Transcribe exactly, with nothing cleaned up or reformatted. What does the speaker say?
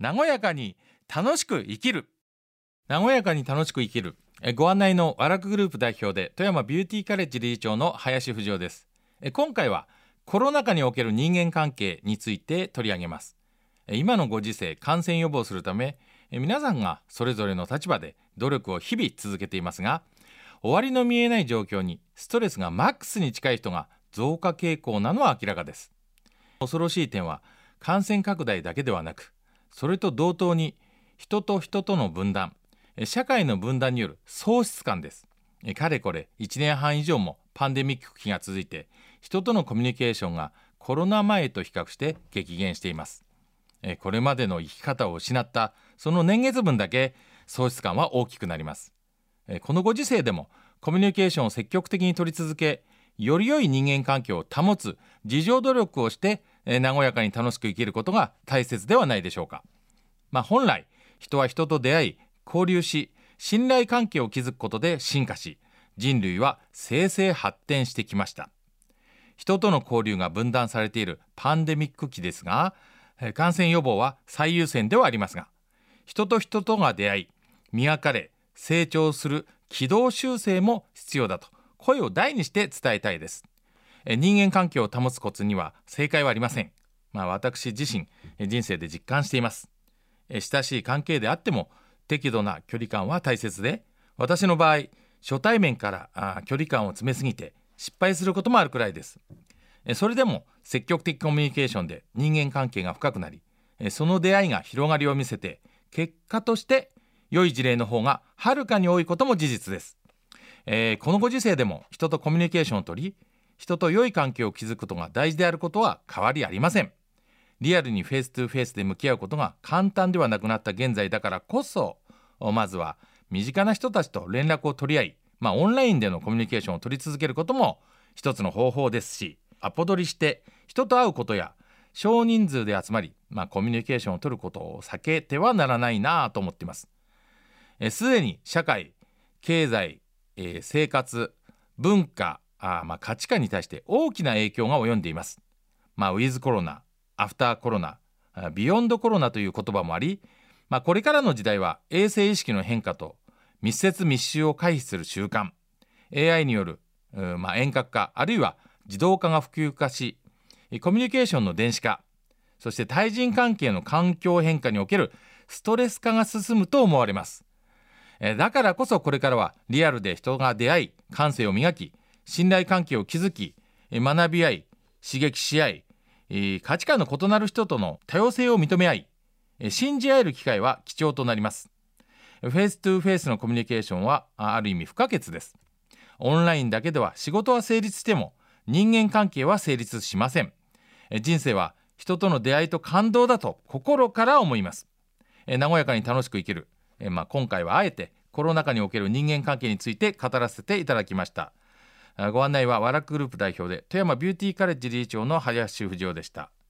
和やかに楽しく生きる。和やかに楽しく生きる。えご案内の和楽グループ代表で富山ビューティーカレッジ理事長の林富士夫です。え今回はコロナ禍における人間関係について取り上げます。え今のご時世、感染予防するためえ皆さんがそれぞれの立場で努力を日々続けていますが、終わりの見えない状況にストレスがマックスに近い人が増加傾向なのは明らかです。恐ろしい点は感染拡大だけではなく、それと同等に人と人との分断、社会の分断による喪失感です。かれこれいちねんはん以上もパンデミック期が続いて、人とのコミュニケーションがコロナ前と比較して激減しています。これまでの生き方を失ったその年月分だけ喪失感は大きくなります。このご時世でもコミュニケーションを積極的に取り続け、より良い人間関係を保つ自助努力をして和やかに楽しく生きることが大切ではないでしょうか。まあ、本来人は人と出会い交流し、信頼関係を築くことで進化し、人類は生々発展してきました。人との交流が分断されているパンデミック期ですが、感染予防は最優先ではありますが、人と人とが出会い磨かれ成長する軌道修正も必要だと声を大にして伝えたいです。人間関係を保つコツには正解はありません。まあ、私自身人生で実感しています。親しい関係であっても適度な距離感は大切で、私の場合初対面からあ距離感を詰めすぎて失敗することもあるくらいです。それでも積極的コミュニケーションで人間関係が深くなり、その出会いが広がりを見せて、結果として良い事例の方がはるかに多いことも事実です。えー、このご時世でも人とコミュニケーションを取り、人と良い関係を築くことが大事であることは変わりありません。リアルにフェイストゥフェイスで向き合うことが簡単ではなくなった現在だからこそ、まずは身近な人たちと連絡を取り合い、まあ、オンラインでのコミュニケーションを取り続けることも一つの方法ですし、アポ取りして人と会うことや少人数で集まり、まあ、コミュニケーションを取ることを避けてはならないなと思っています。すでに社会、経済、えー、生活、文化、あまあ、価値観に対して大きな影響が及んでいます。まあ、ウィズコロナ、アフターコロナ、ビヨンドコロナという言葉もあり、まあ、これからの時代は衛生意識の変化と密接密集を回避する習慣、 エーアイ による、まあ、遠隔化あるいは自動化が普及化し、コミュニケーションの電子化、そして対人関係の環境変化におけるストレス化が進むと思われます。だからこそこれからはリアルで人が出会い感性を磨き、信頼関係を築き、学び合い刺激し合い、価値観の異なる人との多様性を認め合い、信じ合える機会は貴重となります。フェイストゥフェイスのコミュニケーションはある意味不可欠です。オンラインだけでは仕事は成立しても人間関係は成立しません。人生は人との出会いと感動だと心から思います。和やかに楽しく生きる、まあ、今回はあえてコロナ禍における人間関係について語らせていただきました。ご案内は和楽グループ代表で富山ビューティーカレッジ理事長の林富士夫でした。